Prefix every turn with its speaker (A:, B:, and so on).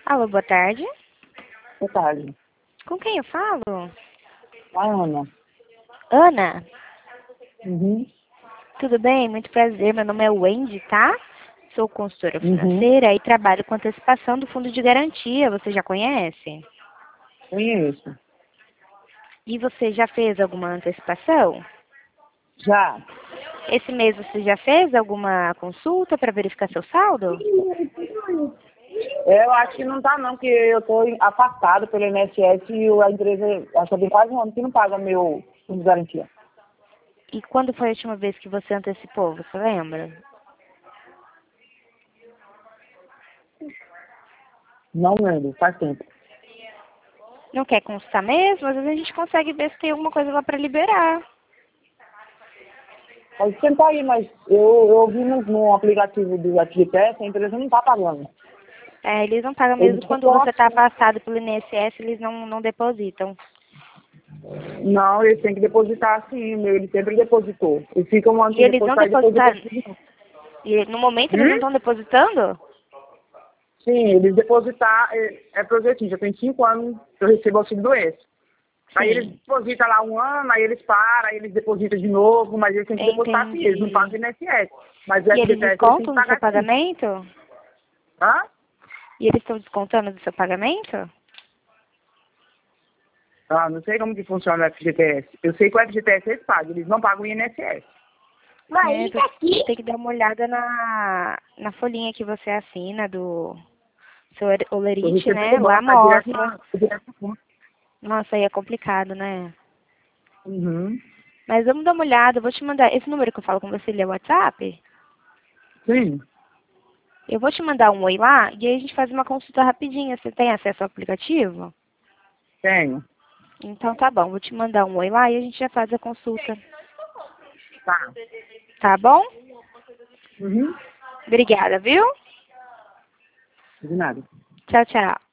A: Alô, boa tarde.
B: Boa tarde.
A: Com quem eu falo?
B: A Ana.
A: Ana,
B: Uhum.
A: tudo bem? Muito prazer. Meu nome é Wendy, tá? Sou consultora
B: Uhum.
A: financeira e trabalho com antecipação do fundo de garantia. Você já conhece?
B: Conheço.
A: E você já fez alguma antecipação?
B: Já.
A: Esse mês você já fez alguma consulta para verificar seu saldo?
B: Eu acho que não tá não, porque eu tô afastado pelo INSS e a empresa, acho que tem quase um ano que não paga meu fundo de garantia.
A: E quando foi a última vez que você antecipou? Você lembra?
B: Não lembro, faz tempo.
A: Não quer consultar mesmo? Às vezes a gente consegue ver se tem alguma coisa lá para liberar.
B: Pode tentar aí, mas eu vi no aplicativo do FGTS, a empresa não tá pagando.
A: É, eles não pagam
B: Eles
A: mesmo quando
B: ficam
A: você está
B: assim.
A: afastado pelo INSS, eles não depositam.
B: Não, eles têm que depositar sim, o meu, ele sempre depositou. Eles ficam antes
A: E
B: de
A: eles não
B: depositar e depois
A: depositaram.
B: depositam.
A: E no momento eles não estão depositando?
B: Sim, eles depositar, é progressivo, já tem 5 anos que eu recebo auxílio doença. Aí eles
A: Sim.
B: depositam lá um ano, aí eles param, aí eles depositam de novo, mas eles têm que depositar sim, eles não
A: Entendi.
B: pagam INSS. Mas o
A: E eles
B: FGTS eles têm que
A: descontam do seu
B: pagar sim.
A: pagamento?
B: Hã?
A: E eles estão descontando do seu pagamento?
B: Ah, não sei como que funciona o FGTS. Eu sei que o FGTS eles pagam, eles não pagam o INSS.
A: É, você tem que dar uma olhada na folhinha que você assina do seu
B: Eu
A: Olerite,
B: recebo
A: né?
B: do
A: Lá
B: banco, tá direto
A: mostra.
B: na, direto na conta.
A: Nossa, aí é complicado, né?
B: Uhum.
A: Mas vamos dar uma olhada, eu vou te mandar. Esse número que eu falo com você, ele é WhatsApp?
B: Sim,
A: Eu vou te mandar um oi lá e aí a gente faz uma consulta rapidinha. Você tem acesso ao aplicativo?
B: tenho.
A: Então tá bom, vou te mandar um oi lá e a gente já faz a consulta.
B: Tá.
A: Tá bom?
B: Uhum.
A: Obrigada, viu?
B: De nada.
A: Tchau, tchau.